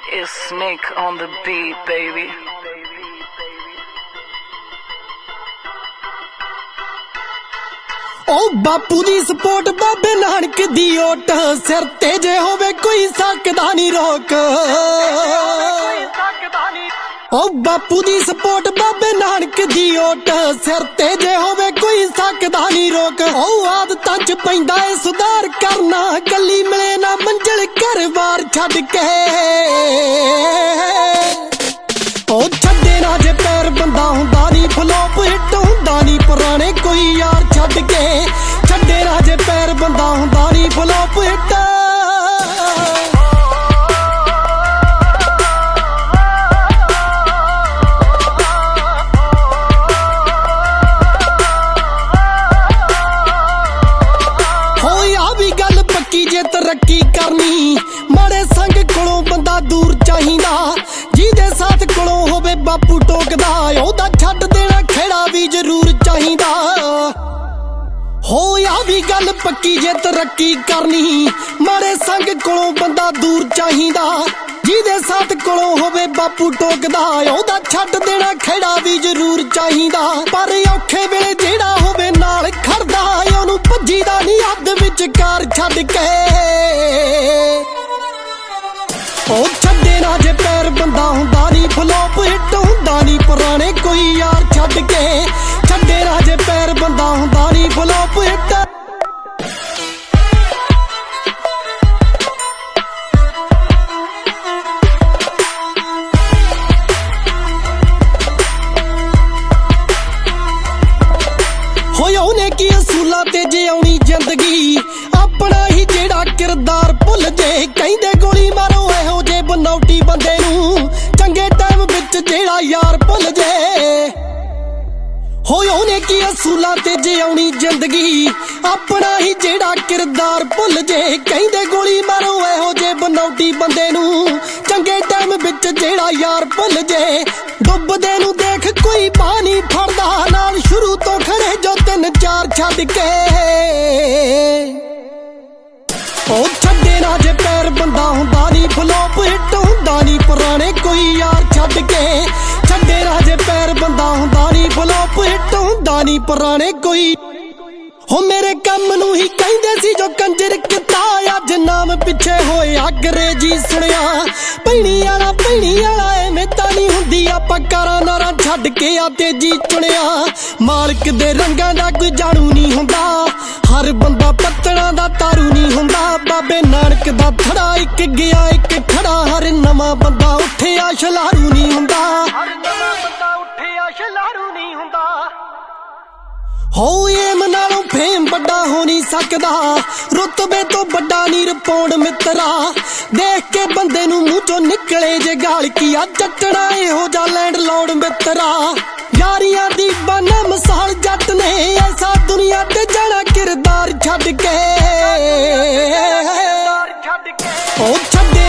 It's Nick on the beat, baby. ओ बापू दी सपोर्ट बाबे नानक दी ओट सिर ते जे होवे कोई सकदा नी रोक। ओ बापू दी सपोर्ट बाबे नानक दी ओट सिर ते जे होवे कोई सकदा नी रोक। ओ आदतां च पैंदा ए सुधार करना गली मिले ना मंजिल घर बार छड्ड के। ओ छड्डे ना जे पैर बंदा हुंदा नी फ्लॉप हिट हुंदा नी पुराने कोई यार छड्ड के। छड्डे ना जे पैर बंदा हुंदा नी फ्लॉप हिट। पक्की जे तरक्की करनी माड़े संग कोलों बंदा दूर चाहिदा। जिहदे साथ कोलों होवे बापू टोकदा ओहदा छड्ड देना खेड़ा भी जरूर चाहिदा। होया भी गल पक्की जे तरक्की करनी माड़े संग कोलों बंदा दूर चाहिदा। जिहदे साथ कोलों होवे बापू टोकदा ओहदा छड्ड देना खेड़ा भी जरूर चाहिदा। पर औखे वेले जेड़ा होवे नाल खड़दा ओहनूं भज्जीदा नी हद विचकार छड्ड के। ओ छड्डे ना जे पैर बंदा हुंदा नी फ्लॉप हिट हुंदा नी पुराने कोई यार छड्ड के। छड्डे ना जे पैर बंदा हुंदा नी फ्लॉप हिट। होने की असूलां ते जे आउणी जिंदगी अपना ही जेड़ा किरदार भुल जे। कहिंदे गोली मारो इहो जे बनौटी बंदे नूं चंगे टाइम विच जेड़ा यार भुल जे। होने की असूलां ते जे आउणी जिंदगी अपना ही जेड़ा किरदार भुल जे। कहिंदे गोली मारो इहो जे बनौटी बंदे नूं चंगे टाइम विच जेड़ा यार भुल जे। डुबदे नूं देख कोई पानी फड़दा नाल शुरू तो खड़े जो तीन चार छड्ड के। ओ छड्डे ना जे पैर बंदा हुंदा नी फ्लॉप हिट हुंदा नी पुराने कोई यार छड्ड के। छड्डे ना जे पैर बंदा हुंदा नी फ्लॉप हिट हुंदा नी पुराने कोई। हो मेरे कम नूं ही कहिंदे सी जो कंजर किता अज नाम पिछे होए अंग्रेजी सुनिया। भैणी वाला एवें तां नी हुंदी आपां कारां नारां छड्ड के आ तेजी चुनिया। मालक दे रंगां दा कोई जाणू नी हुंदा हर बंदा पत्तणां दा तारू नी हुंदा। बाबे नानक दा थड़ा इक गया इक खड़ा हर नवां बंदा उठिया छलारू नी हुंदा। हो एम नालों फेम बड़ा हो नहीं सकदा रुतबे तो बड़ा नी रिपोर्ट मित्रा। देख के बंदे नूं मूंह चों निकले जे गाल किया जट्टना इहो जा लैंड लॉर्ड मित्रा। यारियां दी बन मिसाल जट ने ऐसा दुनिया ते जाना किरदार छड्ड के। ओ छड्ड